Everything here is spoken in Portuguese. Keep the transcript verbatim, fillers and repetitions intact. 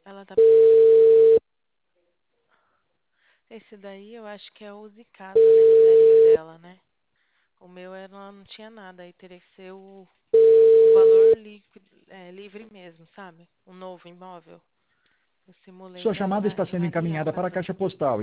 Ela tá. Esse daí eu acho que é o Zicado, o anexarinho dela, né? O meu ela não tinha nada, aí teria que ser o, o valor líquido, é, livre mesmo, sabe? Um novo imóvel. Eu simulei Sua pra chamada está inva- sendo invalidar o encaminhada para a cartão. caixa postal